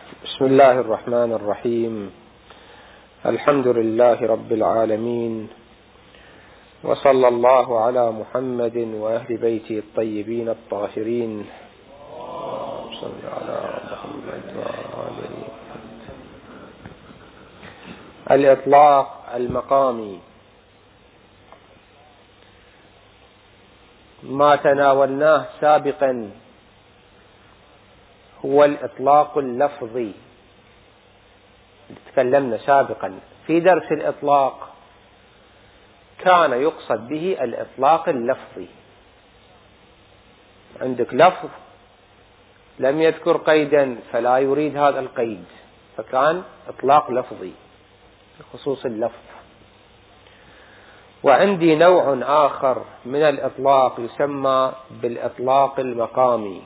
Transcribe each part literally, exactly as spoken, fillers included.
بسم الله الرحمن الرحيم. الحمد لله رب العالمين، وصلى الله على محمد وأهل بيته الطيبين الطاهرين. صلى على محمد وآله. الإطلاق المقامي ما تناولناه سابقا هو الإطلاق اللفظي. تكلمنا سابقا في درس الإطلاق كان يقصد به الإطلاق اللفظي. عندك لفظ لم يذكر قيدا فلا يريد هذا القيد، فكان إطلاق لفظي بخصوص اللفظ. وعندي نوع آخر من الإطلاق يسمى بالإطلاق المقامي.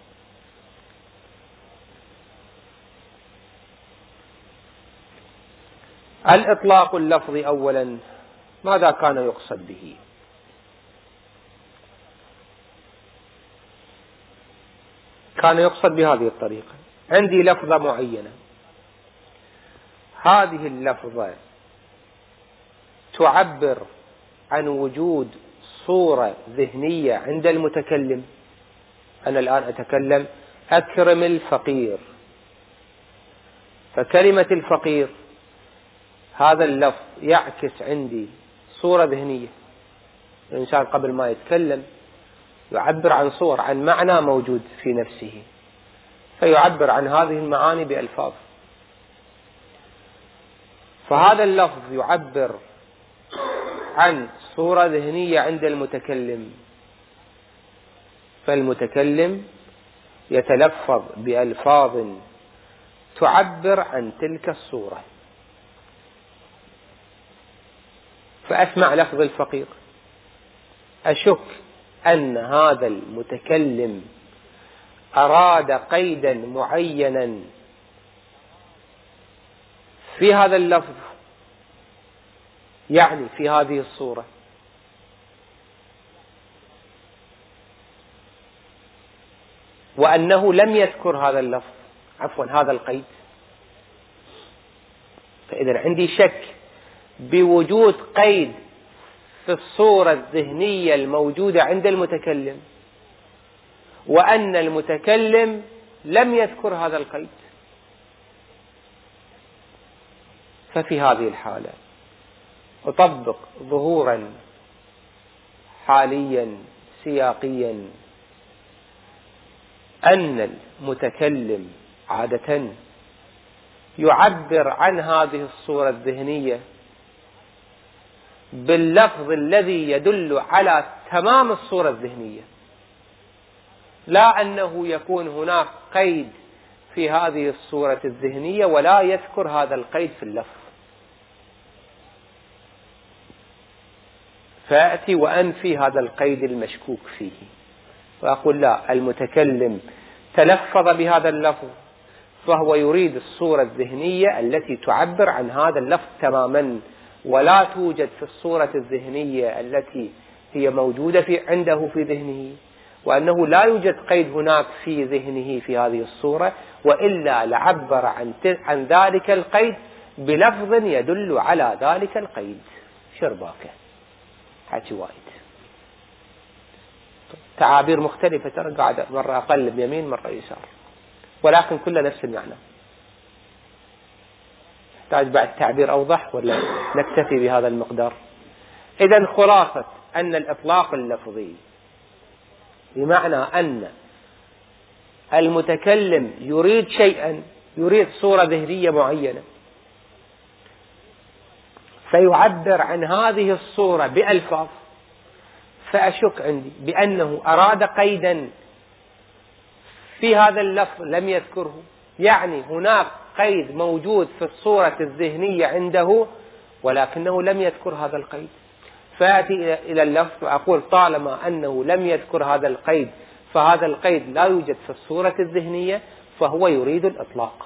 الإطلاق اللفظي أولا ماذا كان يقصد به؟ كان يقصد بهذه الطريقة: عندي لفظة معينة، هذه اللفظة تعبر عن وجود صورة ذهنية عند المتكلم. أنا الآن أتكلم أكرم الفقير، فكلمة الفقير هذا اللفظ يعكس عندي صورة ذهنية. الإنسان قبل ما يتكلم يعبر عن صور، عن معنى موجود في نفسه، فيعبر عن هذه المعاني بألفاظ. فهذا اللفظ يعبر عن صورة ذهنية عند المتكلم، فالمتكلم يتلفظ بألفاظ تعبر عن تلك الصورة. فأسمع لفظ الفقير، أشك أن هذا المتكلم أراد قيدا معينا في هذا اللفظ، يعني في هذه الصورة. وأنه لم يذكر هذا اللفظ، عفوا هذا القيد. فإذا عندي شك بوجود قيد في الصورة الذهنية الموجودة عند المتكلم، وأن المتكلم لم يذكر هذا القيد. ففي هذه الحالة أطبق ظهورا حاليا سياقيا أن المتكلم عادة يعبر عن هذه الصورة الذهنية باللفظ الذي يدل على تمام الصورة الذهنية، لا أنه يكون هناك قيد في هذه الصورة الذهنية ولا يذكر هذا القيد في اللفظ. فأتي وأنفي هذا القيد المشكوك فيه، وأقول لا، المتكلم تلفظ بهذا اللفظ فهو يريد الصورة الذهنية التي تعبر عن هذا اللفظ تماما، ولا توجد في الصورة الذهنية التي هي موجودة في عنده في ذهنه، وأنه لا يوجد قيد هناك في ذهنه في هذه الصورة، وإلا لعبر عن عن ذلك القيد بلفظ يدل على ذلك القيد. شرباكه حكي وايد، تعابير مختلفة، ترى قاعدة مرة أقلب يمين مرة يسار، ولكن كلها نفس المعنى. تحتاج بعد تعبير أوضح ولا نكتفي بهذا المقدار؟ إذن خلاصة أن الإطلاق اللفظي بمعنى أن المتكلم يريد شيئا، يريد صورة ذهنية معينة، فيعبر عن هذه الصورة بألفاظ، فأشك عندي بأنه أراد قيدا في هذا اللفظ لم يذكره، يعني هناك قيد موجود في الصورة الذهنية عنده ولكنه لم يذكر هذا القيد. فأتي إلى اللفظ وأقول طالما أنه لم يذكر هذا القيد فهذا القيد لا يوجد في الصورة الذهنية، فهو يريد الإطلاق،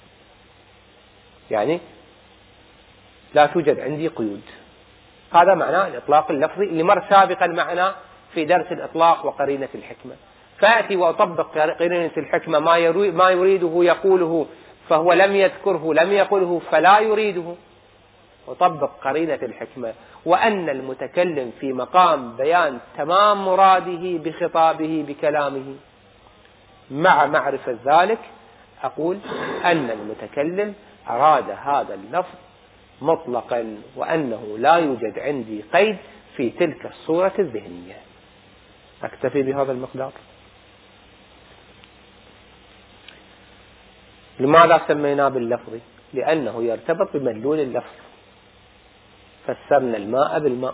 يعني لا توجد عندي قيود. هذا معناه الإطلاق اللفظي اللي مر سابقا معنا في درس الإطلاق وقرينة الحكمة. فأتي وأطبق قرينة الحكمة ما ما يريده يقوله فهو لم يذكره لم يقله فلا يريده، وطبق قرينة الحكمة، وأن المتكلم في مقام بيان تمام مراده بخطابه بكلامه. مع معرفة ذلك أقول أن المتكلم أراد هذا اللفظ مطلقا، وأنه لا يوجد عندي قيد في تلك الصورة الذهنية. أكتفي بهذا المقدار. لماذا سميناه باللفظي؟ لأنه يرتبط بمدلول اللفظ. فسرنا الماء بالماء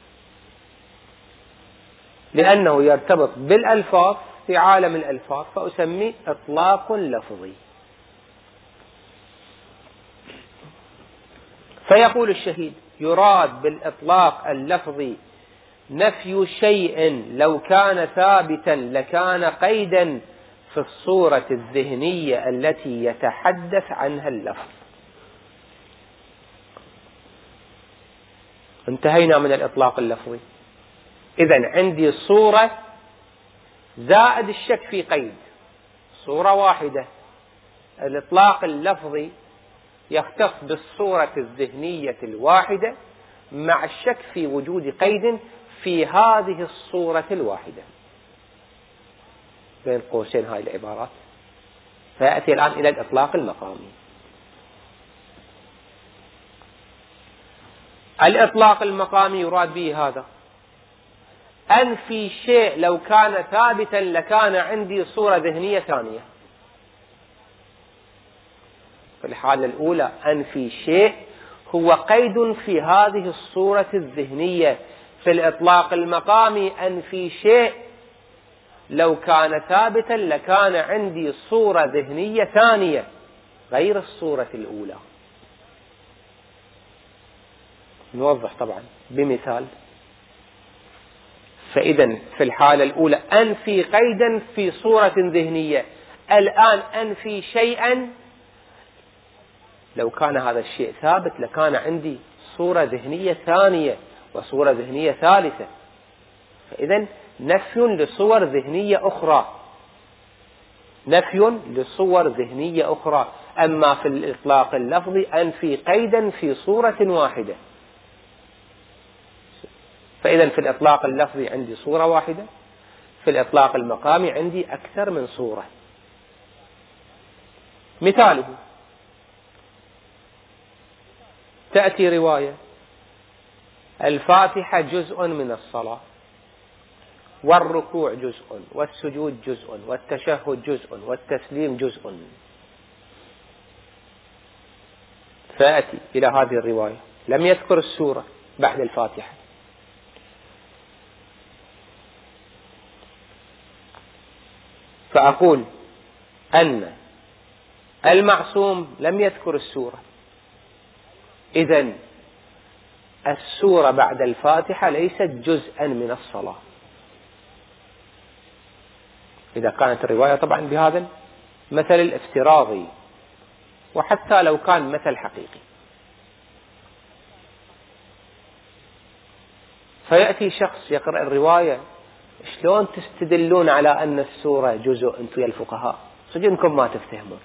لأنه يرتبط بالألفاظ في عالم الألفاظ، فأسميه إطلاق لفظي. فيقول الشهيد: يراد بالإطلاق اللفظي نفي شيء لو كان ثابتا لكان قيدا في الصورة الذهنية التي يتحدث عنها اللفظ. انتهينا من الإطلاق اللفظي. إذن عندي صورة زائد الشك في قيد، صورة واحدة. الإطلاق اللفظي يختص بالصورة الذهنية الواحدة مع الشك في وجود قيد في هذه الصورة الواحدة. بين قوسين هاي العبارات. فيأتي الآن إلى الإطلاق المقامي. الإطلاق المقامي يراد به هذا: أنفي شيء لو كان ثابتا لكان عندي صورة ذهنية ثانية. في الحالة الأولى أنفي شيء هو قيد في هذه الصورة الذهنية. في الإطلاق المقامي أنفي شيء لو كان ثابتا لكان عندي صورة ذهنية ثانية غير الصورة الأولى. نوضح طبعا بمثال. فإذا في الحالة الأولى أنفي قيدا في صورة ذهنية. الآن أنفي شيئا لو كان هذا الشيء ثابت لكان عندي صورة ذهنية ثانية وصورة ذهنية ثالثة. فإذا نفي لصور ذهنية أخرى، نفي لصور ذهنية أخرى. أما في الإطلاق اللفظي أنفي قيدا في صورة واحدة. فإذا في الإطلاق اللفظي عندي صورة واحدة، في الإطلاق المقامي عندي أكثر من صورة. مثاله: تأتي رواية: الفاتحة جزء من الصلاة، والركوع جزء، والسجود جزء، والتشهد جزء، والتسليم جزء. فأتي إلى هذه الرواية لم يذكر السورة بعد الفاتحة، فأقول أن المعصوم لم يذكر السورة، إذن السورة بعد الفاتحة ليست جزءا من الصلاة. إذا كانت الرواية طبعا بهذا المثل الافتراضي، وحتى لو كان مثل حقيقي. فيأتي شخص يقرأ الرواية: شلون تستدلون على أن السورة جزء أنتم يا الفقهاء؟ سجنكم ما تفتهمون.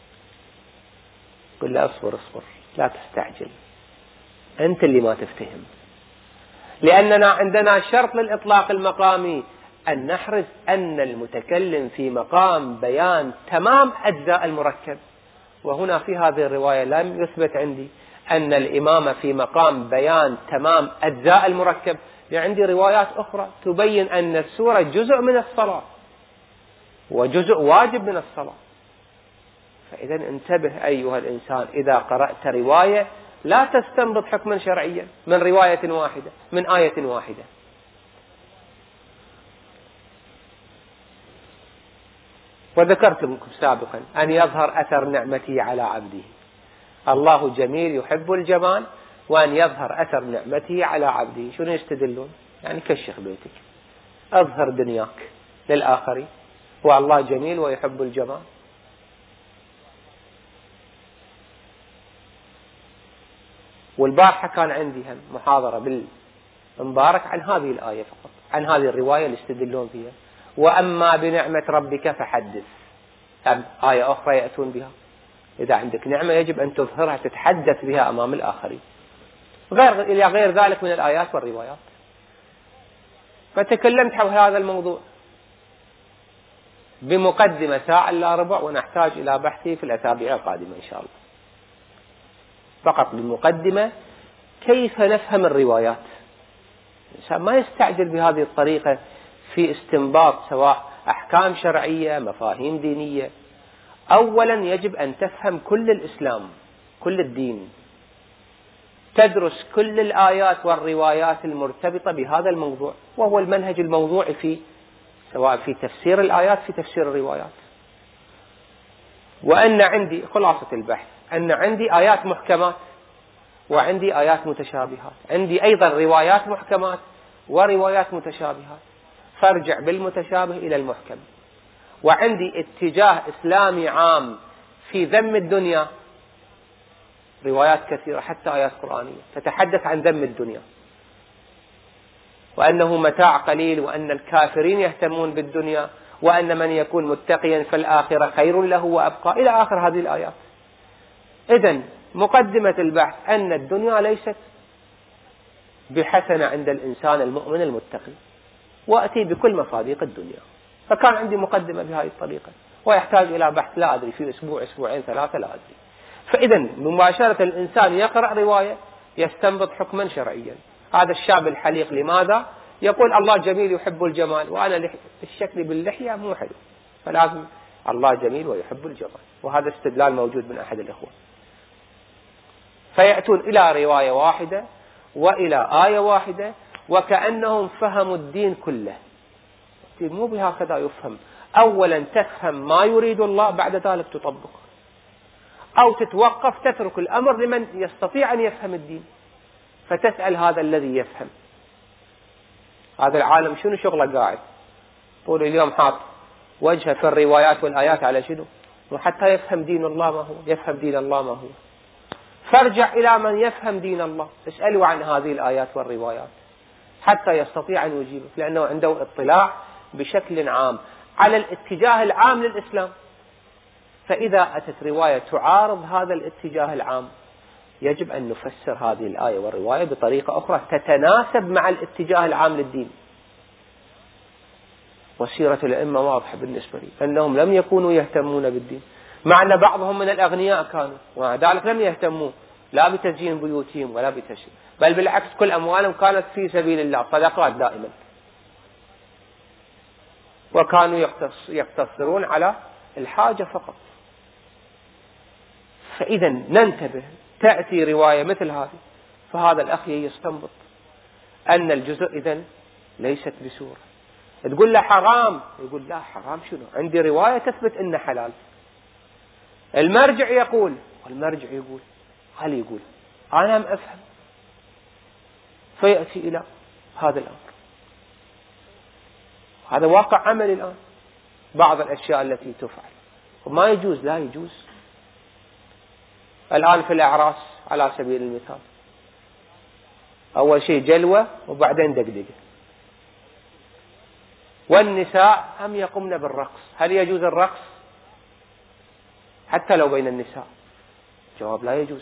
قل له: اصبر اصبر، لا تستعجل، أنت اللي ما تفتهم. لأننا عندنا شرط للإطلاق المقامي أن نحرز أن المتكلم في مقام بيان تمام أجزاء المركب. وهنا في هذه الرواية لم يثبت عندي أن الإمام في مقام بيان تمام أجزاء المركب. عندي روايات أخرى تبين أن السورة جزء من الصلاة وجزء واجب من الصلاة. فإذا انتبه أيها الإنسان، إذا قرأت رواية لا تستنبط حكما شرعيا من رواية واحدة من آية واحدة. وذكرت لكم سابقا أن يظهر أثر نعمته على عبده. الله جميل يحب الجمال، وأن يظهر أثر نعمته على عبده. شنو يستدلون؟ يعني كشخ بيتك، أظهر دنياك للآخرين، والله جميل ويحب الجمال. والبارحة كان عندي هم محاضرة بالمبارك عن هذه الآية فقط، عن هذه الرواية اللي يستدلون فيها: وأما بنعمة ربك فحدث. آية أخرى يأتون بها: إذا عندك نعمة يجب أن تظهرها، تتحدث بها أمام الآخرين، غير إلى غير ذلك من الآيات والروايات. فتكلمت حول هذا الموضوع بمقدمة ساعة إلا ربع، ونحتاج إلى بحثه في الأسابيع القادمة إن شاء الله. فقط بمقدمة كيف نفهم الروايات. الإنسان ما يستعجل بهذه الطريقة في استنباط سواء أحكام شرعية مفاهيم دينية. أولا يجب أن تفهم كل الإسلام، كل الدين، تدرس كل الآيات والروايات المرتبطة بهذا الموضوع، وهو المنهج الموضوعي في سواء في تفسير الآيات في تفسير الروايات. وأن عندي خلاصة البحث أن عندي آيات محكمات وعندي آيات متشابهات، عندي أيضا روايات محكمات وروايات متشابهات، فارجع بالمتشابه إلى المحكم. وعندي اتجاه إسلامي عام في ذم الدنيا، روايات كثيرة حتى آيات قرآنية تتحدث عن ذم الدنيا، وأنه متاع قليل، وأن الكافرين يهتمون بالدنيا، وأن من يكون متقيا فالآخرة خير له وأبقى، إلى آخر هذه الآيات. إذن مقدمة البحث أن الدنيا ليست بحسنة عند الإنسان المؤمن المتقي، وأتي بكل مصادق الدنيا. فكان عندي مقدمة بهذه الطريقة، ويحتاج إلى بحث لا أدري في أسبوع أسبوعين ثلاثة لا أدري. فإذا مباشرة الإنسان يقرأ رواية يستنبط حكما شرعيا. هذا الشاب الحليق لماذا يقول الله جميل يحب الجمال، وأنا الشكل باللحية مو حلو، فلازم الله جميل ويحب الجمال. وهذا استدلال موجود من أحد الإخوة. فيأتون إلى رواية واحدة وإلى آية واحدة وكأنهم فهموا الدين كله. مو بهكذا يفهم. أولا تفهم ما يريد الله، بعد ذلك تطبق، أو تتوقف تترك الأمر لمن يستطيع أن يفهم الدين، فتسأل هذا الذي يفهم. هذا العالم شنو شغله قاعد طول اليوم حاط وجهه في الروايات والآيات على شنو؟ وحتى يفهم دين الله ما هو، يفهم دين الله ما هو. فارجع إلى من يفهم دين الله، اسأله عن هذه الآيات والروايات حتى يستطيع أن يجيبك، لأنه عنده اطلاع بشكل عام على الاتجاه العام للإسلام. فإذا أتت رواية تعارض هذا الاتجاه العام يجب أن نفسر هذه الآية والرواية بطريقة أخرى تتناسب مع الاتجاه العام للدين. وسيرة الأئمة واضحة بالنسبة لي أنهم لم يكونوا يهتمون بالدين، مع أن بعضهم من الأغنياء كانوا، ومع ذلك لم يهتموا لا بتزيين بيوتهم ولا بتشييد، بل بالعكس كل أموالهم كانت في سبيل الله، صدقات دائما، وكانوا يقتصرون على الحاجة فقط. فإذا ننتبه، تأتي رواية مثل هذه فهذا الأخ يستنبط أن الجزء إذن ليست بسورة. تقول له حرام، يقول لا حرام شنو، عندي رواية تثبت إنه حلال. المرجع يقول، والمرجع يقول، هل يقول أنا هم أفهم، فيأتي إلى هذا الأمر. هذا واقع عملي الآن، بعض الأشياء التي تفعل وما يجوز، لا يجوز. الآن في الأعراس على سبيل المثال، أول شيء جلوة وبعدين دقدقة، والنساء هم يقومن بالرقص. هل يجوز الرقص حتى لو بين النساء؟ جواب لا يجوز.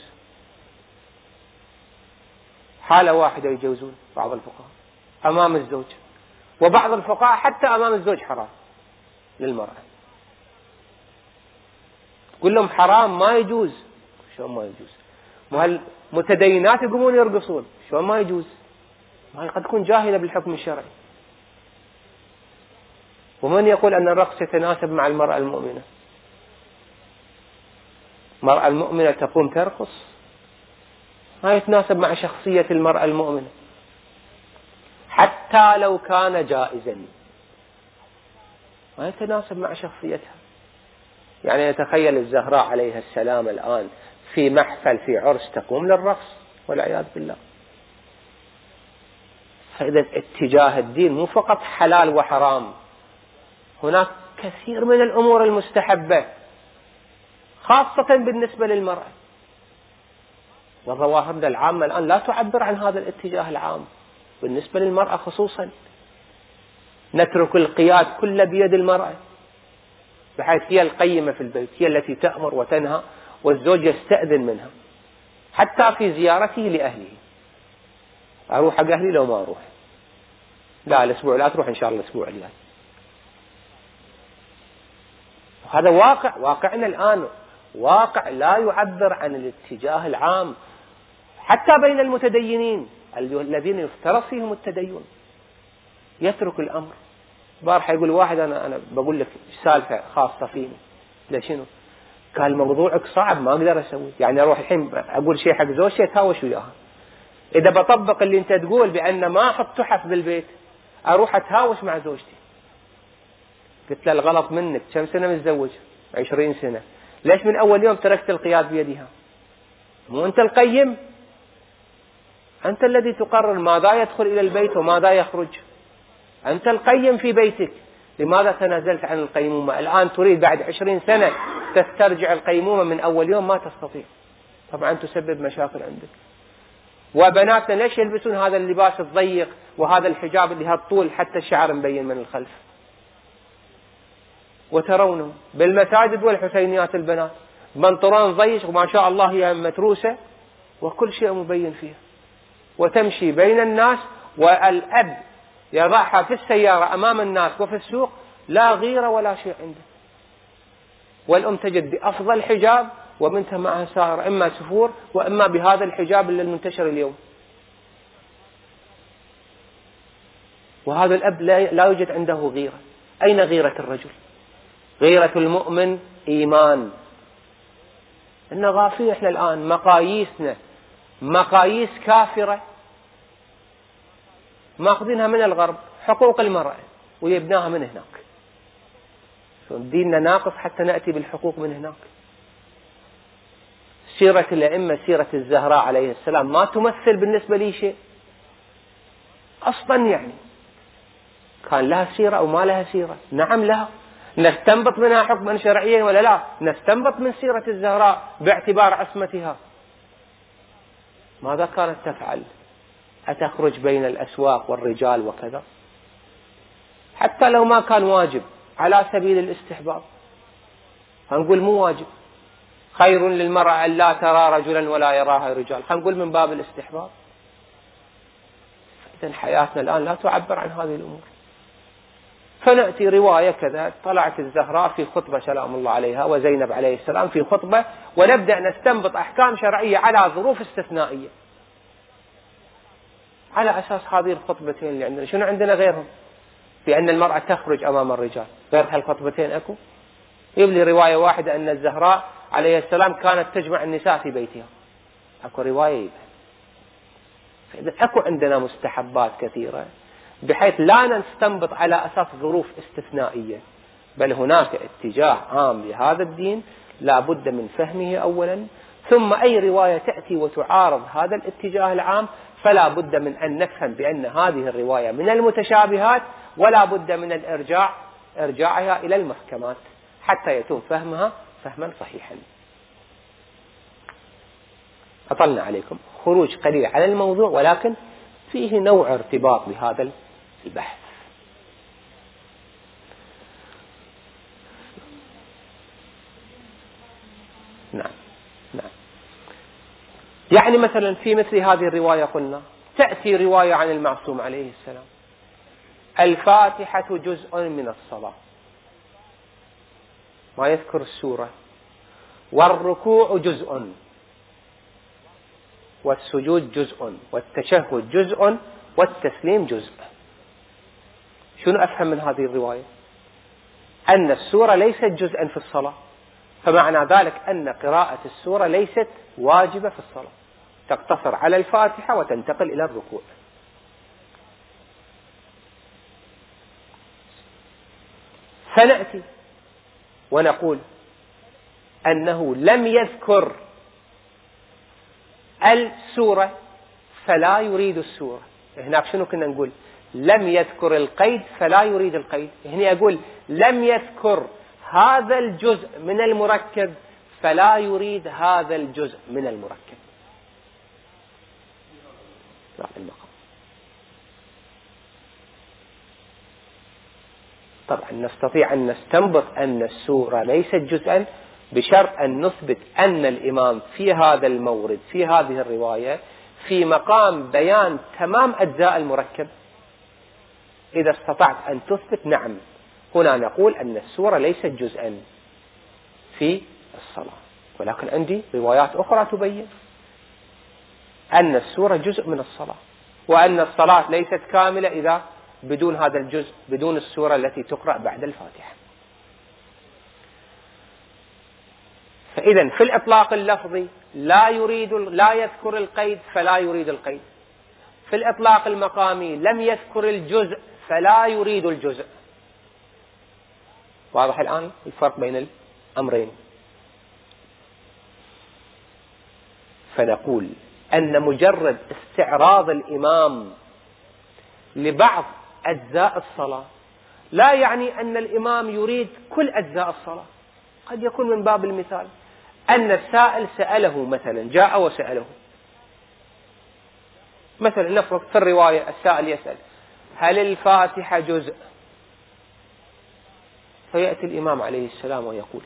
حالة واحدة يجوزون بعض الفقهاء أمام الزوج، وبعض الفقهاء حتى أمام الزوج حرام للمرأة. تقول لهم حرام ما يجوز، شلون ما يجوز؟ وهل متدينات يقومون يرقصون، شلون ما يجوز؟ ما قد تكون جاهلة بالحكم الشرعي. ومن يقول أن الرقص يتناسب مع المرأة المؤمنة؟ المرأة المؤمنة تقوم ترقص، ما يتناسب مع شخصية المرأة المؤمنة حتى لو كان جائزا، ما يتناسب مع شخصيتها. يعني نتخيل الزهراء عليها السلام الآن في محفل في عرس تقوم للرقص والعياذ بالله. فإذا اتجاه الدين مو فقط حلال وحرام، هناك كثير من الأمور المستحبة خاصة بالنسبة للمرأة، والظواهر العامة الآن لا تعبر عن هذا الاتجاه العام بالنسبة للمرأة خصوصا. نترك القياد كله بيد المرأة، بحيث هي القيمة في البيت، هي التي تأمر وتنهى والزوج يستأذن منها حتى في زيارته لأهله. أروح حق أهلي لو ما أروح، لا الأسبوع لا تروح إن شاء الله الأسبوع الجاي. هذا واقع، واقعنا الآن واقع لا يعبر عن الاتجاه العام حتى بين المتدينين الذين يفترض فيهم التدين. يترك الأمر. بارحة يقول واحد أنا أنا بقول لك سالفة خاصة فيني. ليش؟ قال موضوعك صعب ما أقدر أسوي، يعني أروح الحين أقول شيء حق زوجتي أتهاوش وياها. إذا بطبق اللي أنت تقول بأن ما أحط تحف بالبيت أروح أتهاوش مع زوجتي. قلت له الغلط منك، كم سنة متزوج؟ عشرين سنة. ليش من أول يوم تركت القياد بيدها؟ مو أنت القيم؟ أنت الذي تقرر ماذا يدخل إلى البيت وماذا يخرج. أنت القيم في بيتك. لماذا تنازلت عن القيمومة؟ الآن تريد بعد عشرين سنة تسترجع القيمومة من أول يوم، ما تستطيع. طبعا تسبب مشاكل عندك. وبناتنا ليش يلبسون هذا اللباس الضيق وهذا الحجاب اللي هالطول حتى الشعر مبين من الخلف؟ وترونه بالمساجد والحسينيات البنات بنطلون ضيق وما شاء الله هي متروسة وكل شيء مبين فيها، وتمشي بين الناس والأب يضعها في السيارة أمام الناس وفي السوق لا غيرة ولا شيء عنده. والأم تجد بأفضل حجاب وبنتها معها سائرة إما سفور وإما بهذا الحجاب اللي المنتشر اليوم. وهذا الأب لا يوجد عنده غيرة. أين غيرة الرجل؟ غيرة المؤمن إيمان. إن غافين إحنا الآن، مقاييسنا مقاييس كافرة ماخذينها من الغرب. حقوق المرأة ويبناها من هناك. ديننا ناقص حتى نأتي بالحقوق من هناك. سيرة الأئمة، سيرة الزهراء عليه السلام ما تمثل بالنسبة لي شيء أصلا. يعني كان لها سيرة أو ما لها سيرة؟ نعم لها. نستنبط منها حكما شرعيا ولا لا؟ نستنبط من سيرة الزهراء باعتبار عصمتها. ماذا كانت تفعل؟ أتخرج بين الأسواق والرجال وكذا؟ حتى لو ما كان واجب على سبيل الاستحباب، هنقول مو واجب. خير للمرأة أن لا ترى رجلا ولا يراها رجال، هنقول من باب الاستحباب. إذن حياتنا الآن لا تعبر عن هذه الأمور. فنأتي رواية كذا، طلعت الزهراء في خطبة سلام الله عليها وزينب عليه السلام في خطبة، ونبدأ نستنبط أحكام شرعية على ظروف استثنائية على أساس هذه الخطبتين اللي عندنا. شنو عندنا غيرهم؟ بأن المرأة تخرج أمام الرجال، غير هالخطبتين أكو؟ يبلي رواية واحدة أن الزهراء عليه السلام كانت تجمع النساء في بيتها، أكو رواية يبقى. فإذا أكو عندنا مستحبات كثيرة بحيث لا نستنبط على أساس ظروف استثنائية، بل هناك اتجاه عام لهذا الدين لا بد من فهمه أولا، ثم أي رواية تأتي وتعارض هذا الاتجاه العام فلا بد من أن نفهم بأن هذه الرواية من المتشابهات، ولا بد من الإرجاع إرجاعها إلى المحكمات حتى يتم فهمها فهما صحيحا. أطلنا عليكم خروج قليل على الموضوع، ولكن فيه نوع ارتباط بهذا البحث. نعم نعم. يعني مثلا في مثل هذه الرواية قلنا تأتي رواية عن المعصوم عليه السلام: الفاتحة جزء من الصلاة، ما يذكر السورة، والركوع جزء، والسجود جزء، والتشهد جزء، والتسليم جزء. شنو أفهم من هذه الرواية؟ أن السورة ليست جزءا في الصلاة، فمعنى ذلك أن قراءة السورة ليست واجبة في الصلاة، تقتصر على الفاتحة وتنتقل إلى الركوع. فنأتي ونقول أنه لم يذكر السورة فلا يريد السورة. هناك شنو كنا نقول؟ لم يذكر القيد فلا يريد القيد. هنا أقول لم يذكر هذا الجزء من المركب فلا يريد هذا الجزء من المركب. المقام. طبعا نستطيع أن نستنبط أن السورة ليست جزءا بشرط أن نثبت أن الإمام في هذا المورد في هذه الرواية في مقام بيان تمام أجزاء المركب. إذا استطعت أن تثبت نعم، هنا نقول أن السورة ليست جزءا في الصلاة، ولكن عندي روايات أخرى تبين أن السورة جزء من الصلاة، وأن الصلاة ليست كاملة إذا بدون هذا الجزء، بدون السورة التي تقرأ بعد الفاتحة. فإذا في الإطلاق اللفظي لا يريد لا يذكر القيد فلا يريد القيد، في الإطلاق المقامي لم يذكر الجزء فلا يريد الجزء. واضح الآن الفرق بين الأمرين؟ فنقول أن مجرد استعراض الإمام لبعض أجزاء الصلاة لا يعني أن الإمام يريد كل أجزاء الصلاة. قد يكون من باب المثال أن السائل سأله مثلا، جاء وسأله مثلا، نفرض في الرواية السائل يسأل هل الفاتحة جزء؟ فيأتي الإمام عليه السلام ويقول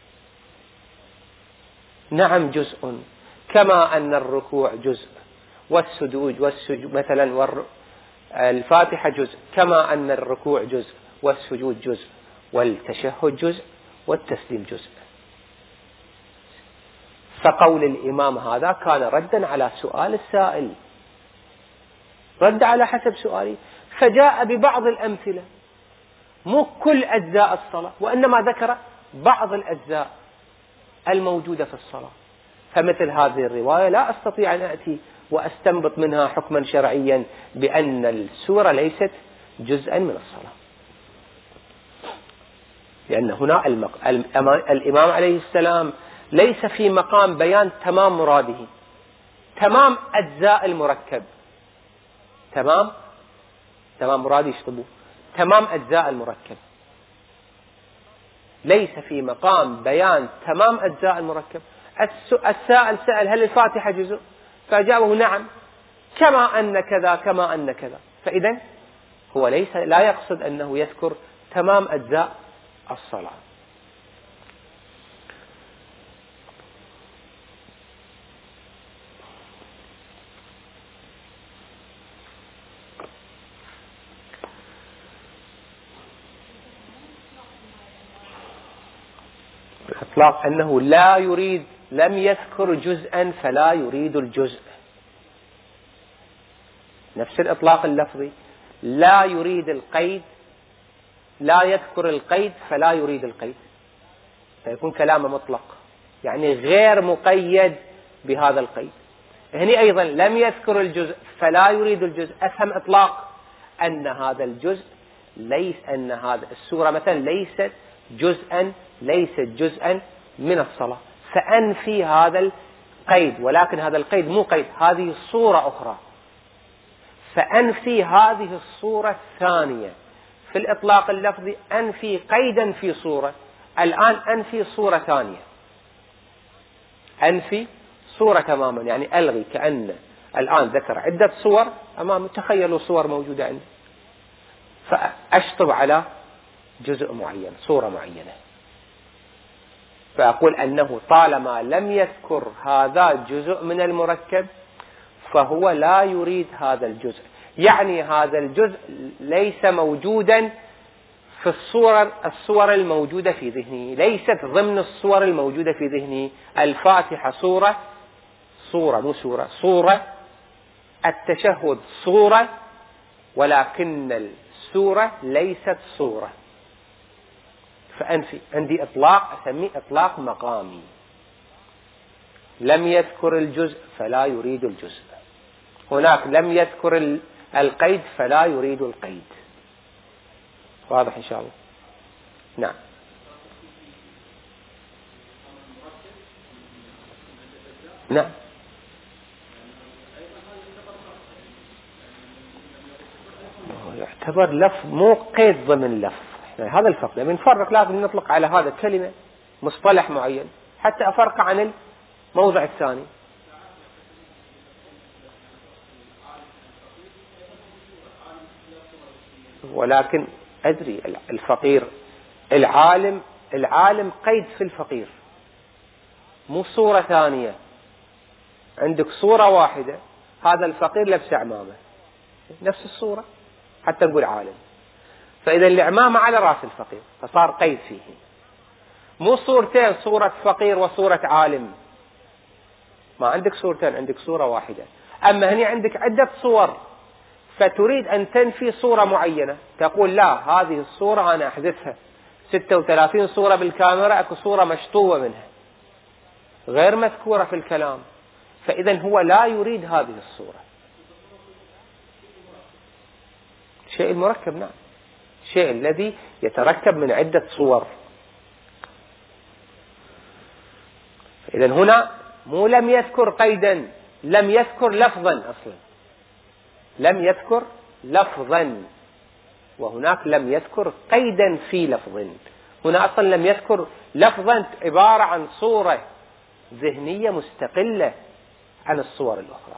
نعم جزء، كما أن الركوع جزء والسجود والسجود مثلا الفاتحة جزء، كما أن الركوع جزء والسجود جزء والتشهد جزء والتسليم جزء. فقول الإمام هذا كان ردا على سؤال السائل، رد على حسب سؤالي، فجاء ببعض الأمثلة مو كل أجزاء الصلاة، وإنما ذكر بعض الأجزاء الموجودة في الصلاة. فمثل هذه الرواية لا أستطيع أن أتي وأستنبط منها حكما شرعيا بأن السورة ليست جزءا من الصلاة، لأن هنا المق... الإمام عليه السلام ليس في مقام بيان تمام مراده، تمام أجزاء المركب، تمام تمام مرادي يشطبه تمام أجزاء المركب، ليس في مقام بيان تمام أجزاء المركب. السائل سأل هل الفاتحة جزء؟ فأجابه نعم، كما أن كذا كما أن كذا. فإذا هو ليس لا يقصد أنه يذكر تمام أجزاء الصلاة. الإطلاق أنه لا يريد، لم يذكر جزءا فلا يريد الجزء، نفس الإطلاق اللفظي، لا يريد القيد، لا يذكر القيد فلا يريد القيد، فيكون كلامه مطلق يعني غير مقيد بهذا القيد. هنا أيضا لم يذكر الجزء فلا يريد الجزء، أفهم إطلاق أن هذا الجزء ليس، أن هذا السورة مثلا ليست جزءا ليست جزءا من الصلاة، فأنفي هذا القيد، ولكن هذا القيد مو قيد، هذه صورة أخرى، فأنفي هذه الصورة الثانية. في الإطلاق اللفظي أنفي قيدا في صورة، الآن أنفي صورة ثانية، أنفي صورة تماما، يعني ألغي، كأن الآن ذكر عدة صور أمام، تخيلوا صور موجودة عندي، فأشطب على جزء معين، صورة معينة، فأقول أنه طالما لم يذكر هذا جزء من المركب فهو لا يريد هذا الجزء، يعني هذا الجزء ليس موجودا في الصور الصور الموجودة في ذهنه، ليست ضمن الصور الموجودة في ذهنه. الفاتحة صورة صورة مو صورة صورة، التشهد صورة، ولكن السورة ليست صورة. فأنفي عندي إطلاق أسميه إطلاق مقامي، لم يذكر الجزء فلا يريد الجزء، هناك لم يذكر القيد فلا يريد القيد. واضح إن شاء الله؟ نعم. نعم يعتبر لفظ مو قيد ضمن لفظ، يعني هذا الفرق، لما نفرق لازم نطلق على هذا كلمة مصطلح معين حتى أفرق عن الموضع الثاني. ولكن أدري الفقير العالم العالم قيد في الفقير، مو صورة ثانية. عندك صورة واحدة، هذا الفقير لبس عمامة نفس الصورة حتى نقول عالم، فإذا العمامة على رأس الفقير فصار قيد فيه. مو صورتين، صورة فقير وصورة عالم، ما عندك صورتين، عندك صورة واحدة. أما هنا عندك عدة صور، فتريد أن تنفي صورة معينة، تقول لا هذه الصورة أنا أحذفها، ستة وثلاثين صورة بالكاميرا أكو صورة مشطوبة منها غير مذكورة في الكلام، فإذا هو لا يريد هذه الصورة. شيء المركب، نعم، الشيء الذي يتركب من عدة صور. إذا هنا مو لم يذكر قيدا، لم يذكر لفظا أصلا، لم يذكر لفظا، وهناك لم يذكر قيدا في لفظ. هنا أصلا لم يذكر لفظا، عبارة عن صورة ذهنية مستقلة عن الصور الأخرى.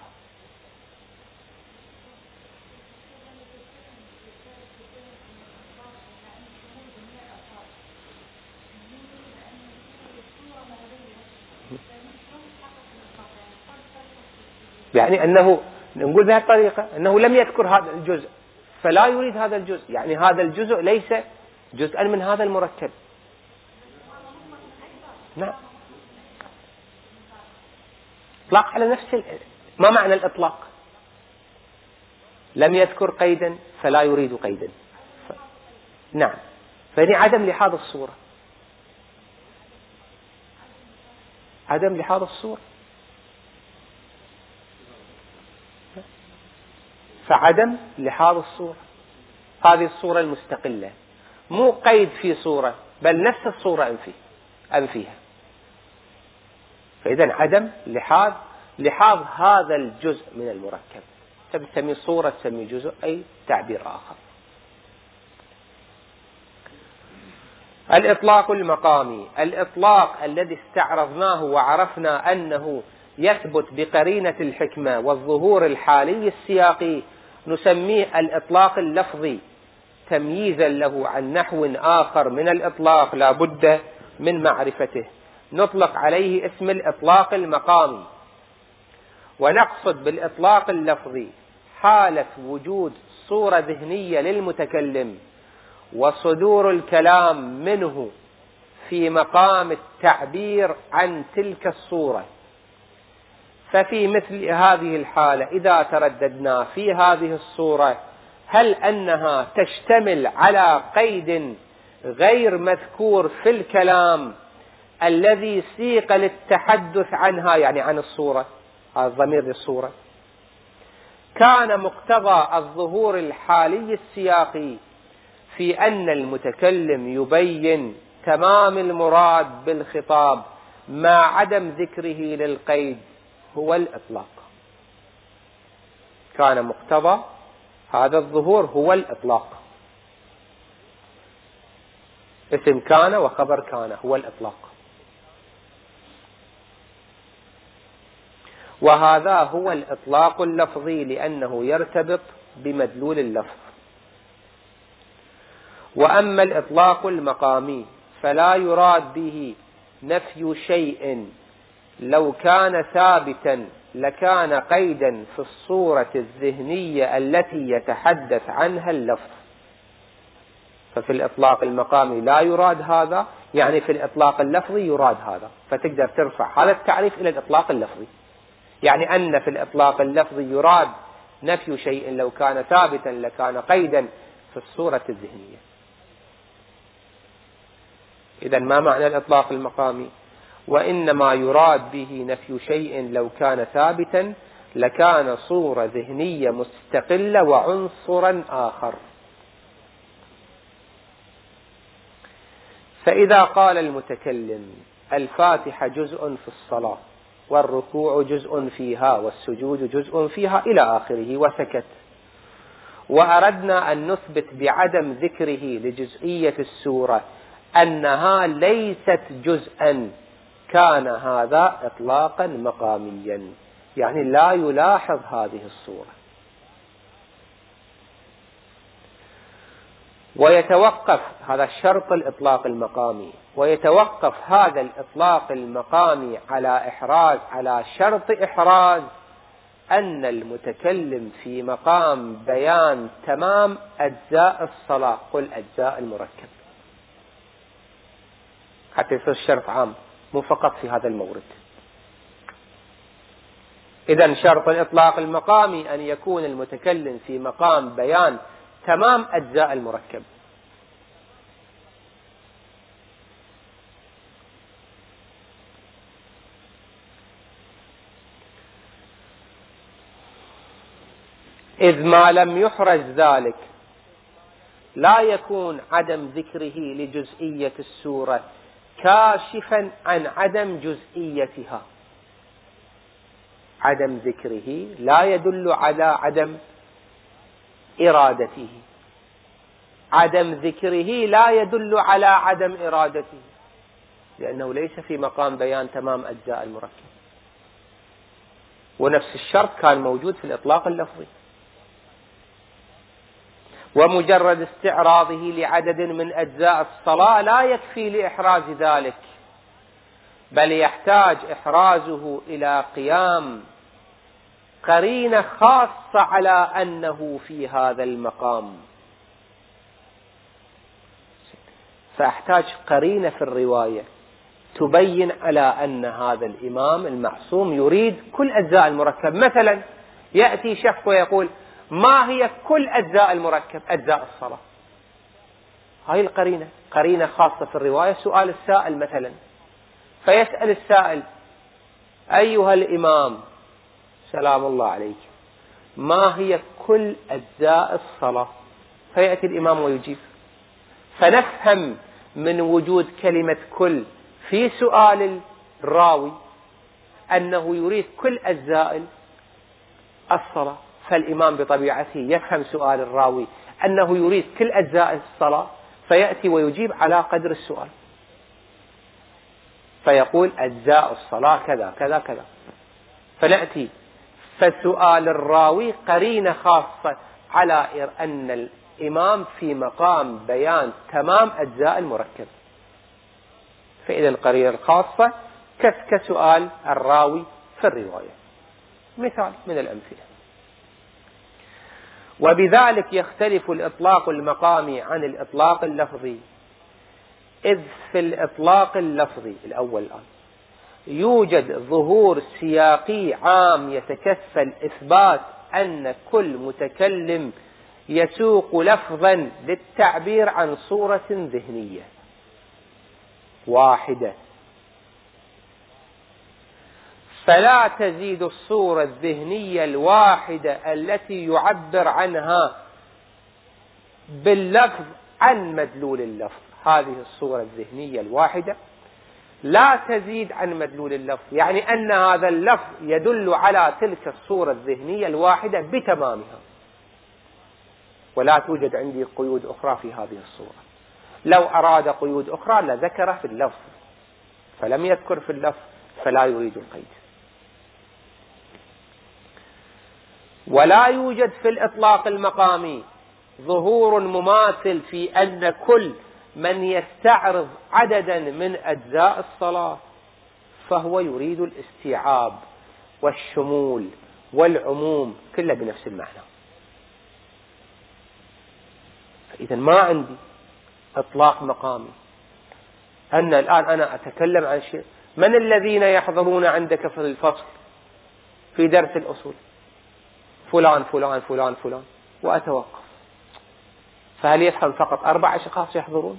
يعني أنه نقول بهذه الطريقة أنه لم يذكر هذا الجزء فلا يريد هذا الجزء، يعني هذا الجزء ليس جزءا من هذا المركب. نعم، إطلاق على نفس ال... ما معنى الإطلاق؟ لم يذكر قيدا فلا يريد قيدا. ف... نعم، فهي عدم لحاظ الصورة، عدم لحاظ الصورة، فعدم لحاظ الصورة، هذه الصورة المستقلة، مو قيد في صورة بل نفس الصورة أم فيه أم فيها. فإذا عدم لحاظ لحاظ هذا الجزء من المركب، تسمي صورة، تسمي جزء، أي تعبير آخر. الإطلاق المقامي، الإطلاق الذي استعرضناه وعرفنا أنه يثبت بقرينة الحكمة والظهور الحالي السياقي، نسميه الإطلاق اللفظي تمييزا له عن نحو آخر من الإطلاق لا بد من معرفته، نطلق عليه اسم الإطلاق المقامي. ونقصد بالإطلاق اللفظي حالة وجود صورة ذهنية للمتكلم وصدور الكلام منه في مقام التعبير عن تلك الصورة. ففي مثل هذه الحالة إذا ترددنا في هذه الصورة هل أنها تشتمل على قيد غير مذكور في الكلام الذي سيق للتحدث عنها، يعني عن الصورة، هذا الضمير للصورة، كان مقتضى الظهور الحالي السياقي في أن المتكلم يبين تمام المراد بالخطاب مع عدم ذكره للقيد هو الإطلاق. كان مقتضى هذا الظهور هو الإطلاق، اسم كان وخبر كان هو الإطلاق، وهذا هو الإطلاق اللفظي لأنه يرتبط بمدلول اللفظ. وأما الإطلاق المقامي فلا يراد به نفي شيء لو كان ثابتا لكان قيدا في الصورة الذهنية التي يتحدث عنها اللفظ. ففي الإطلاق المقامي لا يراد هذا، يعني في الإطلاق اللفظي يراد هذا، فتقدر ترفع هذا التعريف إلى الإطلاق اللفظي، يعني أن في الإطلاق اللفظي يراد نفي شيء لو كان ثابتا لكان قيدا في الصورة الذهنية. إذن ما معنى الإطلاق المقامي؟ وإنما يراد به نفي شيء لو كان ثابتا لكان صورة ذهنية مستقلة وعنصرا آخر. فإذا قال المتكلم الفاتحة جزء في الصلاة والركوع جزء فيها والسجود جزء فيها إلى آخره وسكت، وأردنا أن نثبت بعدم ذكره لجزئية السورة أنها ليست جزءا، كان هذا إطلاقا مقاميا، يعني لا يلاحظ هذه الصورة. ويتوقف هذا الشرط الإطلاق المقامي، ويتوقف هذا الإطلاق المقامي على إحراز على شرط إحراز أن المتكلم في مقام بيان تمام أجزاء الصلاة، قل أجزاء المركب، حتى يصير الشرط عام مو فقط في هذا المورد. إذن شرط الإطلاق المقامي أن يكون المتكلم في مقام بيان تمام أجزاء المركب. إذ ما لم يحرز ذلك لا يكون عدم ذكره لجزئية السورة كاشفا عن عدم جزئيتها. عدم ذكره لا يدل على عدم إرادته، عدم ذكره لا يدل على عدم إرادته، لأنه ليس في مقام بيان تمام أجزاء المركب. ونفس الشرط كان موجود في الإطلاق اللفظي. ومجرد استعراضه لعدد من أجزاء الصلاة لا يكفي لإحراز ذلك، بل يحتاج إحرازه إلى قيام قرينة خاصة على أنه في هذا المقام. فأحتاج قرينة في الرواية تبين على أن هذا الإمام المعصوم يريد كل أجزاء المركب. مثلا يأتي شخص ويقول ما هي كل أجزاء المركب؟ أجزاء الصلاة. هاي القرينة قرينة خاصة في الرواية. سؤال السائل مثلا، فيسأل السائل أيها الإمام سلام الله عليك ما هي كل أجزاء الصلاة؟ فيأتي الإمام ويجيب، فنفهم من وجود كلمة كل في سؤال الراوي أنه يريد كل أجزاء الصلاة. فالإمام بطبيعته يفهم سؤال الراوي أنه يريد كل أجزاء الصلاة، فيأتي ويجيب على قدر السؤال، فيقول أجزاء الصلاة كذا كذا كذا. فنأتي فسؤال الراوي قرينة خاصة على أن الإمام في مقام بيان تمام أجزاء المركب. فإذا القرينة الخاصة كسؤال الراوي في الرواية. مثال من الأمثلة. وبذلك يختلف الإطلاق المقامي عن الإطلاق اللفظي، إذ في الإطلاق اللفظي الأول الآن يوجد ظهور سياقي عام يتكفل إثبات أن كل متكلم يسوق لفظا للتعبير عن صورة ذهنية واحدة، فلا تزيد الصورة الذهنية الواحدة التي يعبر عنها باللفظ عن مدلول اللفظ. هذه الصورة الذهنية الواحدة لا تزيد عن مدلول اللفظ، يعني أن هذا اللفظ يدل على تلك الصورة الذهنية الواحدة بتمامها، ولا توجد عندي قيود أخرى في هذه الصورة. لو أراد قيود أخرى لذكره في اللفظ، فلم يذكر في اللفظ فلا يريد القيد. ولا يوجد في الإطلاق المقامي ظهور مماثل في أن كل من يستعرض عددا من أجزاء الصلاة فهو يريد الاستيعاب والشمول والعموم كله بنفس المعنى. فإذا ما عندي إطلاق مقامي أن الآن أنا أتكلم عن شيء. من الذين يحضرون عندك في الفصل في درس الأصول؟ فلان فلان فلان فلان، وأتوقف. فهل يفهم فقط أربع أشخاص يحضرون؟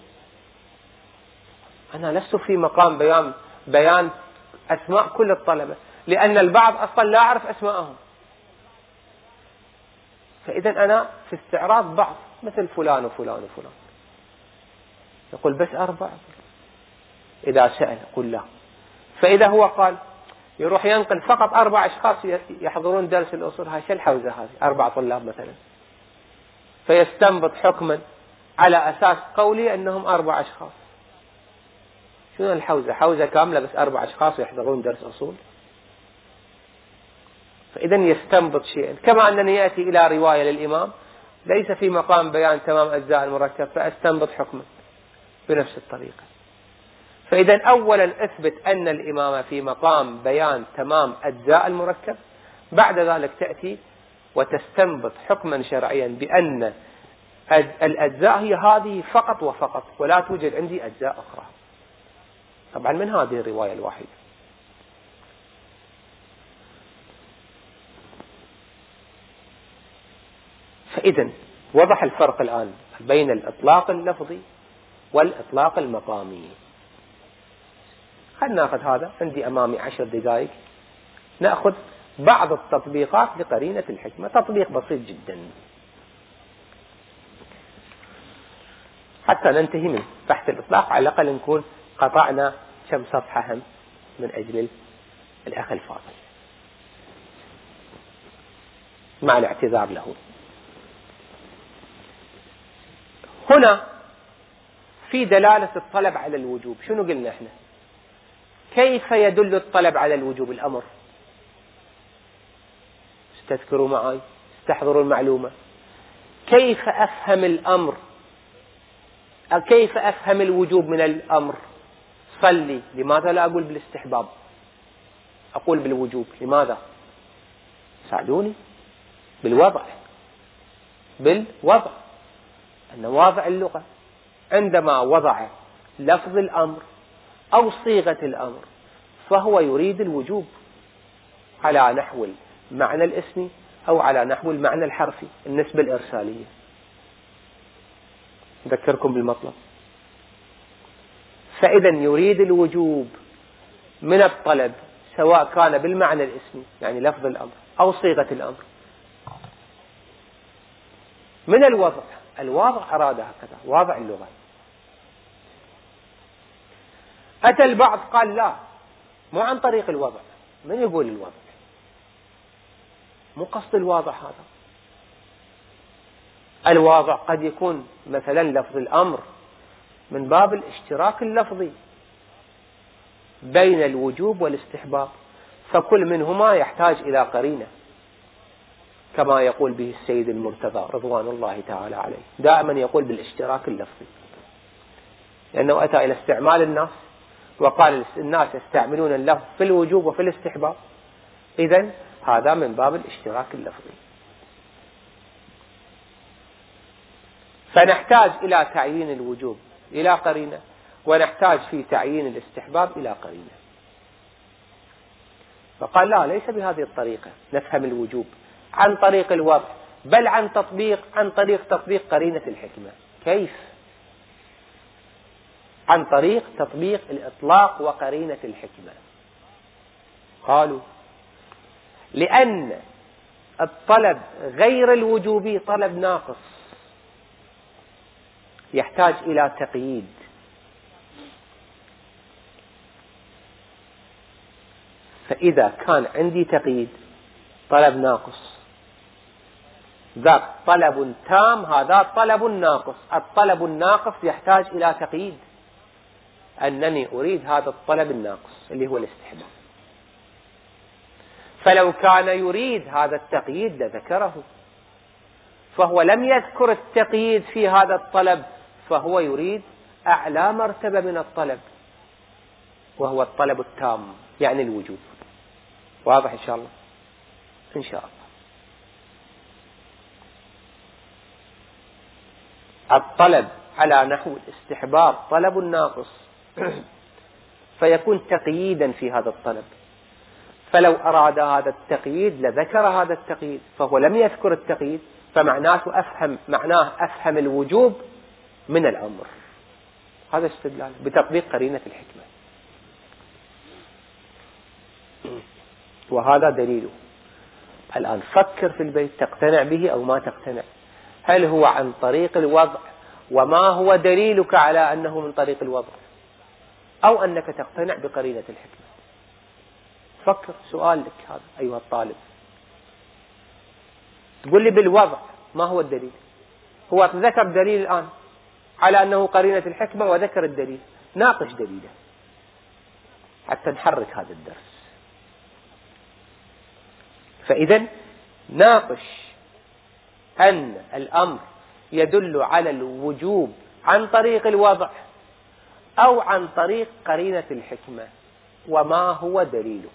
أنا لست في مقام بيان بيان أسماء كل الطلبة، لأن البعض أصلا لا أعرف أسماءهم. فإذا أنا في استعراض بعض مثل فلان وفلان وفلان، يقول بس أربعة. إذا سأل قل لا. فإذا هو قال يروح ينقل فقط أربع أشخاص يحضرون درس الأصول، هاي شو الحوزة هذه؟ أربع طلاب مثلا، فيستنبط حكما على أساس قولي أنهم أربع أشخاص. شنو الحوزة؟ حوزة كاملة بس أربع أشخاص يحضرون درس أصول. فإذا يستنبط شيئا، كما أنني يأتي إلى رواية للإمام ليس في مقام بيان تمام أجزاء المركب فأستنبط حكما بنفس الطريقة. فإذا أولا أثبت أن الإمامة في مقام بيان تمام أجزاء المركب، بعد ذلك تأتي وتستنبط حكما شرعيا بأن الأجزاء هي هذه فقط وفقط، ولا توجد عندي أجزاء أخرى. طبعا من هذه الرواية الواحدة. فإذا وضح الفرق الآن بين الإطلاق اللفظي والإطلاق المقامي. خلنا نأخذ هذا، عندي أمامي عشر دقائق نأخذ بعض التطبيقات لقرينة الحكمة، تطبيق بسيط جدا حتى ننتهي من بحث الإطلاق، على الأقل نكون قطعنا كم صفحة هم من أجل الأخ الفاضل مع الاعتذار له. هنا في دلالة الطلب على الوجوب. شنو قلنا احنا؟ كيف يدل الطلب على الوجوب؟ الأمر. استذكروا معي، استحضروا المعلومة. كيف أفهم الأمر؟ كيف أفهم الوجوب من الأمر؟ صلي، لماذا لا أقول بالاستحباب؟ أقول بالوجوب، لماذا؟ ساعدوني. بالوضع، بالوضع، أن واضع اللغة عندما وضع لفظ الأمر أو صيغة الأمر فهو يريد الوجوب على نحو المعنى الاسمي أو على نحو المعنى الحرفي، النسبة الإرسالية. أذكركم بالمطلب. فإذا يريد الوجوب من الطلب سواء كان بالمعنى الاسمي يعني لفظ الأمر أو صيغة الأمر. من الوضع، الواضع أراد هكذا، واضع اللغة. أتى البعض قال لا، مو عن طريق الوضع. من يقول الوضع؟ مو قصد الواضع هذا. الواضع قد يكون مثلا لفظ الأمر من باب الاشتراك اللفظي بين الوجوب والاستحباب، فكل منهما يحتاج إلى قرينة، كما يقول به السيد المرتضى رضوان الله تعالى عليه، دائما يقول بالاشتراك اللفظي، لأنه أتى إلى استعمال الناس وقال الناس يستعملون اللفظ في الوجوب وفي الاستحباب، إذن هذا من باب الاشتراك اللفظي. فنحتاج إلى تعيين الوجوب إلى قرينة، ونحتاج في تعيين الاستحباب إلى قرينة. فقال لا، ليس بهذه الطريقة نفهم الوجوب عن طريق الوضع، بل عن تطبيق عن طريق تطبيق قرينة الحكمة. كيف؟ عن طريق تطبيق الإطلاق وقرينة الحكمة. قالوا لأن الطلب غير الوجوبي طلب ناقص يحتاج إلى تقييد. فإذا كان عندي تقييد طلب ناقص، ذاك طلب تام، هذا طلب ناقص. الطلب الناقص يحتاج إلى تقييد، أنني أريد هذا الطلب الناقص اللي هو الاستحباب. فلو كان يريد هذا التقييد لذكره، فهو لم يذكر التقييد في هذا الطلب، فهو يريد أعلى مرتبة من الطلب وهو الطلب التام يعني الوجوب. واضح إن شاء الله؟ إن شاء الله. الطلب على نحو الاستحباب طلب ناقص فيكون تقييدا في هذا الطلب، فلو أراد هذا التقييد لذكر هذا التقييد، فهو لم يذكر التقييد، فمعناه أفهم معناه أفهم الوجوب من الأمر. هذا استدلال بتطبيق قرينة الحكمة، وهذا دليله. الآن فكر في البيت، تقتنع به أو ما تقتنع. هل هو عن طريق الوضع، وما هو دليلك على أنه من طريق الوضع، أو أنك تقتنع بقرينة الحكمة؟ فكر، سؤال لك هذا أيها الطالب. تقول لي بالوضع، ما هو الدليل؟ هو ذكر دليل الآن على أنه قرينة الحكمة وذكر الدليل، ناقش دليله حتى نحرك هذا الدرس. فإذا ناقش أن الأمر يدل على الوجوب عن طريق الوضع أو عن طريق قرينة الحكمة، وما هو دليلك؟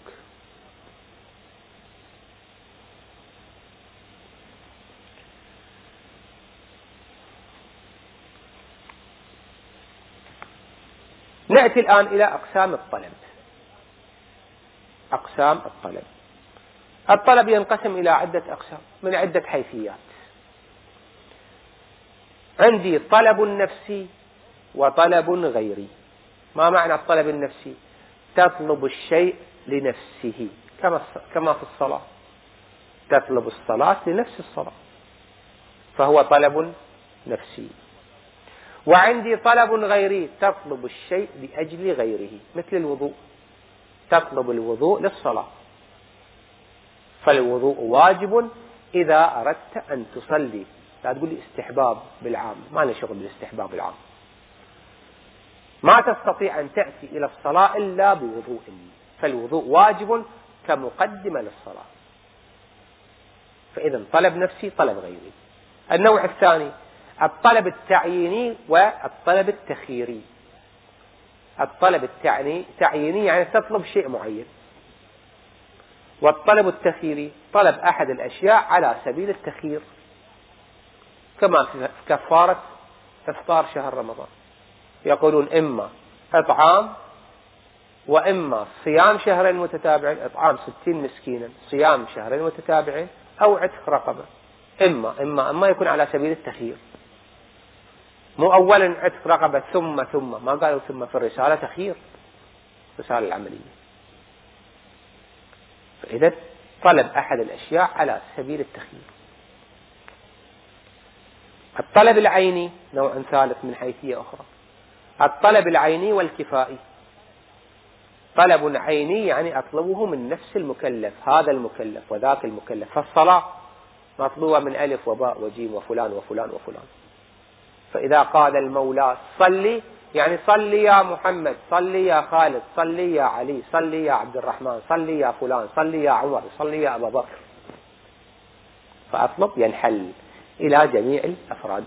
نأتي الآن إلى أقسام الطلب. أقسام الطلب. الطلب ينقسم إلى عدة أقسام من عدة حيثيات. عندي طلب نفسي وطلب غيري. ما معنى الطلب النفسي؟ تطلب الشيء لنفسه، كما كما في الصلاة، تطلب الصلاة لنفس الصلاة، فهو طلب نفسي. وعندي طلب غيري، تطلب الشيء لأجل غيره، مثل الوضوء، تطلب الوضوء للصلاة، فالوضوء واجب إذا أردت أن تصلي. لا تقول لي استحباب بالعام، ما لي شغل بالاستحباب العام. ما تستطيع أن تأتي إلى الصلاة إلا بوضوء، فالوضوء واجب كمقدمة للصلاة. فإذا طلب نفسي، طلب غيري. النوع الثاني الطلب التعييني والطلب التخييري. الطلب التعييني يعني تطلب شيء معين، والطلب التخييري طلب أحد الأشياء على سبيل التخيير، كما في كفارة إفطار شهر رمضان، يقولون إما إطعام وإما صيام شهرين متتابعين، إطعام ستين مسكينا، صيام شهرين متتابعين، أو عتق رقبة. إما إما إما يكون على سبيل التخيير، مو أولا عتق رقبة ثم ثم، ما قالوا ثم في الرسالة تخيير، الرسالة العملية. فإذا طلب أحد الأشياء على سبيل التخيير. الطلب العيني نوع ثالث من حيثية أخرى، الطلب العيني والكفائي. طلب عيني يعني أطلبه من نفس المكلف، هذا المكلف وذاك المكلف. فالصلاة مطلوبة من ألف وباء وجيم وفلان وفلان وفلان. فإذا قال المولى صلي، يعني صلي يا محمد، صلي يا خالد، صلي يا علي، صلي يا عبد الرحمن، صلي يا فلان، صلي يا عمر، صلي يا أبا بكر. فأطلب ينحل إلى جميع الأفراد.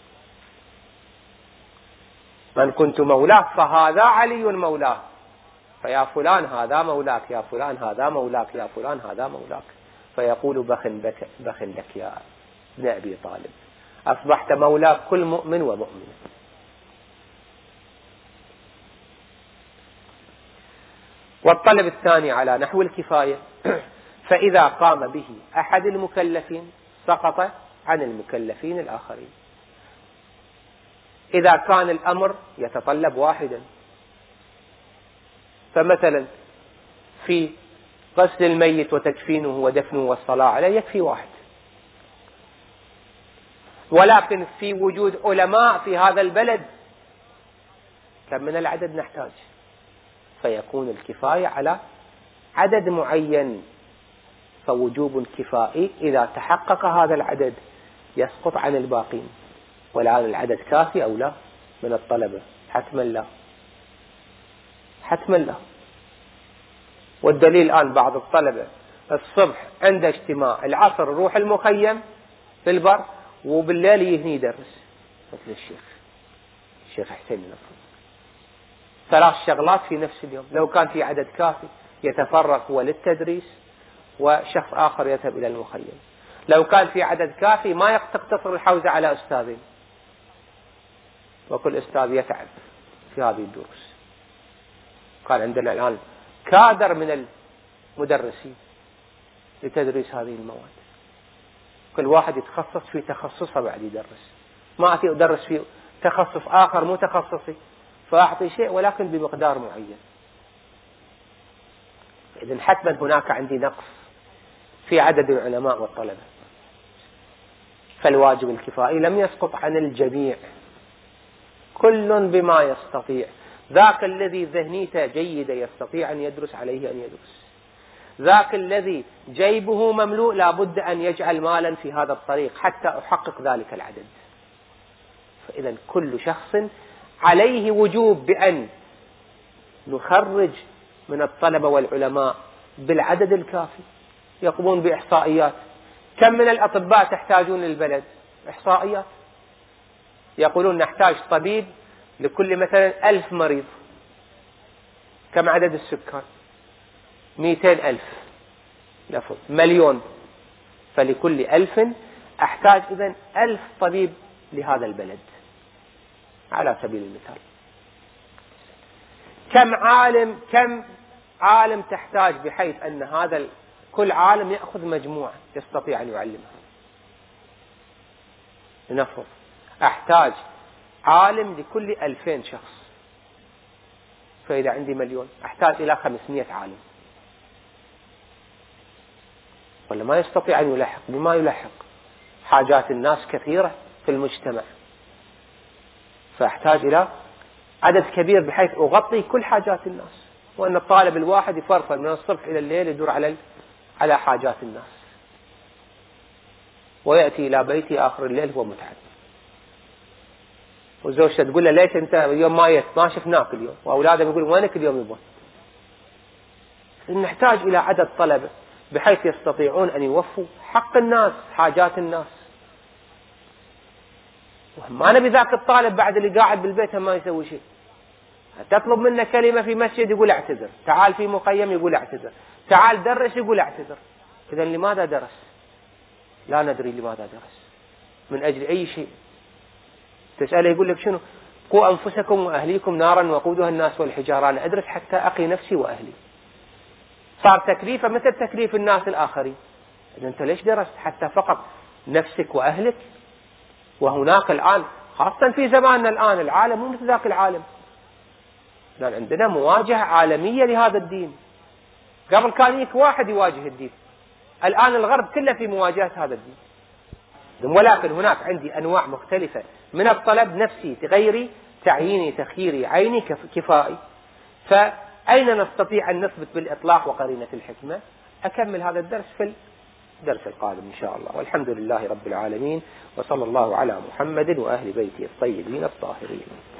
من كنت مولاه فهذا علي مولاه، فيا فلان هذا مولاك، يا فلان هذا مولاك، يا فلان هذا مولاك. فيقول بخ بك بخ لك يا ابن أبي طالب، أصبحت مولى كل مؤمن ومؤمنة. والطلب الثاني على نحو الكفاية، فإذا قام به أحد المكلفين سقط عن المكلفين الآخرين. إذا كان الأمر يتطلب واحدا، فمثلا في غسل الميت وتكفينه ودفنه والصلاة عليه يكفي واحد، ولكن في وجود علماء في هذا البلد كم من العدد نحتاج، فيكون الكفاية على عدد معين. فوجوب كفائي إذا تحقق هذا العدد يسقط عن الباقين. والآن العدد كافي أو لا من الطلبة؟ حتما لا، حتما لا. والدليل الآن بعض الطلبة الصبح عنده اجتماع، العصر يروح المخيم في البر، وبالليل يهني يدرس، مثل الشيخ الشيخ حسين نصر. ثلاث شغلات في نفس اليوم. لو كان في عدد كافي يتفرق هو للتدريس وشخص آخر يذهب إلى المخيم. لو كان في عدد كافي ما تقتصر الحوزة على أستاذين، وكل أستاذ يتعب في هذه الدروس. كان عندنا الآن كادر من المدرسين لتدريس هذه المواد، كل واحد يتخصص في تخصصه بعد يدرس. ما أتي أدرس في تخصص آخر مو تخصصي فأعطي شيء ولكن بمقدار معين. إذن حتما هناك عندي نقص في عدد العلماء والطلبة، فالواجب الكفائي لم يسقط عن الجميع، كل بما يستطيع. ذاك الذي ذهنيته جيدة يستطيع أن يدرس عليه أن يدرس، ذاك الذي جيبه مملوء لابد أن يجعل مالا في هذا الطريق حتى أحقق ذلك العدد. فإذا كل شخص عليه وجوب بأن نخرج من الطلبة والعلماء بالعدد الكافي، يقومون بإحصائيات كم من الأطباء تحتاجون للبلد؟ إحصائيات يقولون نحتاج طبيب لكل مثلا ألف مريض. كم عدد السكان؟ مئتين ألف، لفظ مليون، فلكل ألف أحتاج إذن ألف طبيب لهذا البلد على سبيل المثال. كم عالم كم عالم تحتاج بحيث أن هذا كل عالم يأخذ مجموعة يستطيع أن يعلمها. لنفرض أحتاج عالم لكل ألفين شخص، فإذا عندي مليون أحتاج إلى خمسمائة عالم، ولا ما يستطيع أن يلحق. بما يلحق حاجات الناس كثيرة في المجتمع، فأحتاج إلى عدد كبير بحيث أغطي كل حاجات الناس، وأن الطالب الواحد يفرفر من الصبح إلى الليل يدور على على حاجات الناس، ويأتي إلى بيتي آخر الليل هو متعب، وزوجته تقول له ليش أنت اليوم ما جيت؟ ما شفناك اليوم، وأولاده يقولون وينك اليوم يبون؟ نحتاج إلى عدد طلبة بحيث يستطيعون أن يوفوا حق الناس، حاجات الناس. ما نبي ذاك الطالب بعد اللي قاعد بالبيت ما يسوي شيء. تطلب منه كلمة في مسجد يقول اعتذر، تعال في مخيم يقول اعتذر، تعال درس يقول اعتذر. إذا لماذا درس؟ لا ندري لماذا درس، من أجل أي شيء. تسأله يقول لك شنو؟ قوا أنفسكم وأهليكم نارا وقودها الناس والحجارة. أنا أدرس حتى أقي نفسي وأهلي. صار تكليفه مثل تكليف الناس الآخرين. إذا أنت ليش درست؟ حتى فقط نفسك وأهلك. وهناك الآن خاصة في زماننا الآن العالم مو مثل ذاك العالم، لأن عندنا مواجهة عالمية لهذا الدين. قبل كان يك واحد يواجه الدين، الآن الغرب كله في مواجهة هذا الدين. ولكن هناك عندي أنواع مختلفة من الطلب، نفسي غيري، تعييني تخييري عيني كفائي. فأين نستطيع أن نثبت بالإطلاق وقرينة الحكمة؟ أكمل هذا الدرس في الدرس القادم إن شاء الله. والحمد لله رب العالمين، وصلى الله على محمد وأهل بيته الطيبين الطاهرين.